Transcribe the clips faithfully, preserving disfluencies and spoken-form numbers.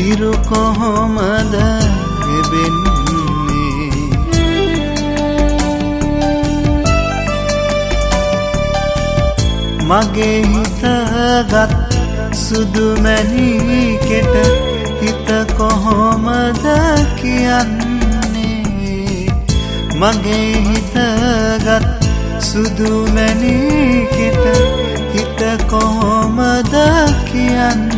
හිරු කොහොමද එබෙන්නේ මගේ හිතගත් සුදු මැණිකෙට හිත කොහොමද කියන්නේ මගේ හිතගත් සුදු මැණිකෙට හිත කොහොමද කියන්නේ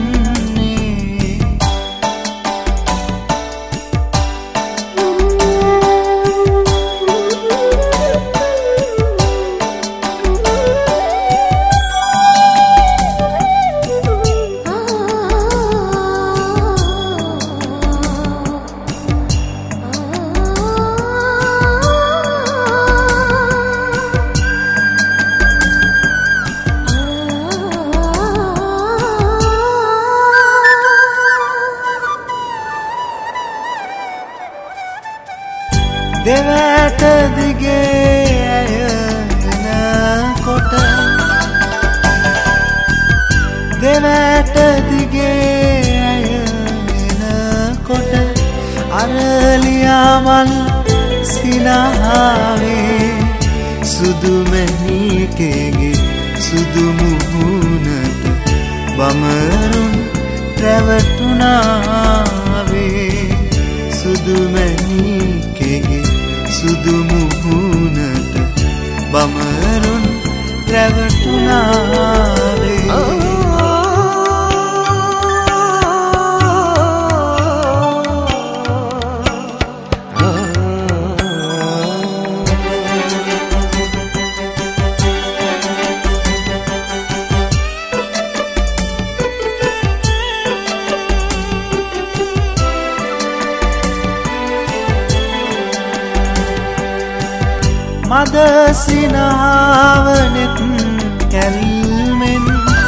දෙවැට දිගේ ඇයනකොට දෙවැට දිගේ ඇයනකොට අරලියාමල් සිනහාවේ සුදු මැණිකෙගේ සුදු මුහුණට බමරුන් රැවටුණාවේ සුදු මැණිකෙගේ සුදු මුහුණට බමරුන් රැවටුණාවේ මද සිනහවනෙත් කැල්මෙන්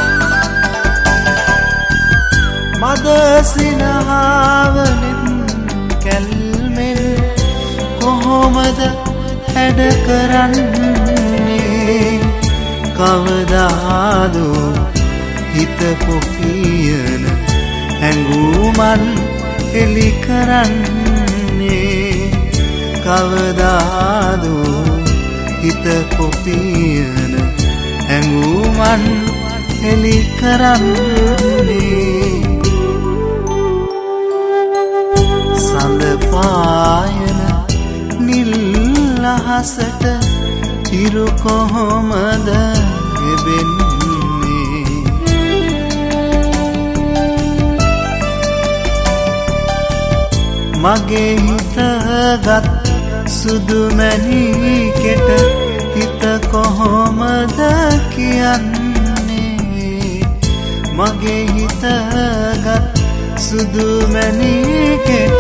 මද සිනහවනෙත් කැල්මෙන් කොහොමද හැඩ කරන්නේ කවදාදෝ හිත පොකියන ඇඟුමන් එලි කරන්නේ කවදාදෝ හිත කොපියන ඇඟුමන් එලි කරන්නේ සඳ පායන නිල් අහසට හිරු කොහොමද එබෙන්නේ මගේ හිතගත් සුදු මැණිකෙට හිත කොහොමද කියන්නේ මගේ හිතගත් සුදු මැණිකෙට